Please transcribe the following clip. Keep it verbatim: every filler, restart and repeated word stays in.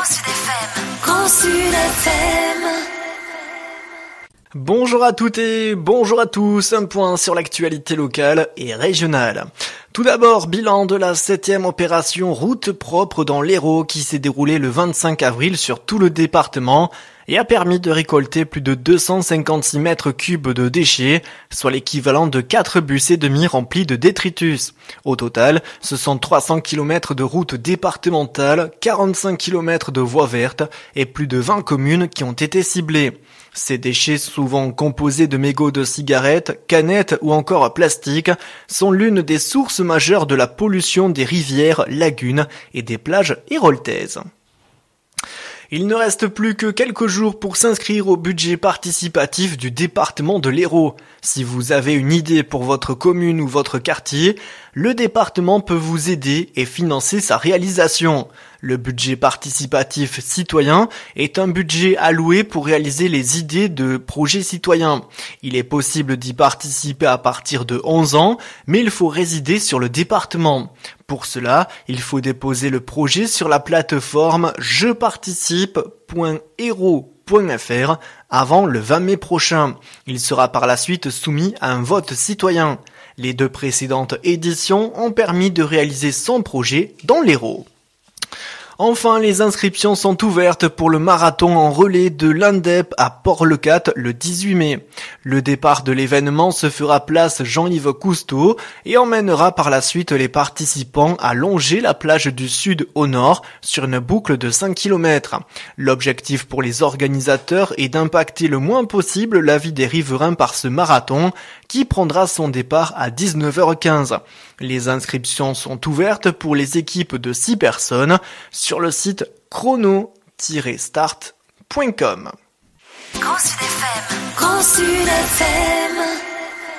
Grand Sud F M. Grand Sud F M. Bonjour à toutes et bonjour à tous, un point sur l'actualité locale et régionale. Tout d'abord, bilan de la septième opération route propre dans l'Hérault qui s'est déroulée le vingt-cinq avril sur tout le département et a permis de récolter plus de deux cent cinquante-six mètres cubes de déchets, soit l'équivalent de quatre bus et demi remplis de détritus. Au total, ce sont trois cents kilomètres de routes départementales, quarante-cinq kilomètres de voies vertes et plus de vingt communes qui ont été ciblées. Ces déchets, souvent composés de mégots de cigarettes, canettes ou encore plastique, sont l'une des sources majeures de la pollution des rivières, lagunes et des plages héraultaises. Il ne reste plus que quelques jours pour s'inscrire au budget participatif du département de l'Hérault. Si vous avez une idée pour votre commune ou votre quartier, le département peut vous aider et financer sa réalisation. Le budget participatif citoyen est un budget alloué pour réaliser les idées de projets citoyens. Il est possible d'y participer à partir de onze ans, mais il faut résider sur le département. Pour cela, il faut déposer le projet sur la plateforme je participe point hérault point f r avant le vingt mai prochain. Il sera par la suite soumis à un vote citoyen. Les deux précédentes éditions ont permis de réaliser son projet dans l'Hérault. Enfin, les inscriptions sont ouvertes pour le marathon en relais de l'Indep à Port-le-Cat le dix-huit mai. Le départ de l'événement se fera place Jean-Yves Cousteau et emmènera par la suite les participants à longer la plage du sud au nord sur une boucle de cinq kilomètres. L'objectif pour les organisateurs est d'impacter le moins possible la vie des riverains par ce marathon qui prendra son départ à dix-neuf heures quinze. Les inscriptions sont ouvertes pour les équipes de six personnes sur le site chrono tiret start point com. Grand Sud F M. Grand Sud F M.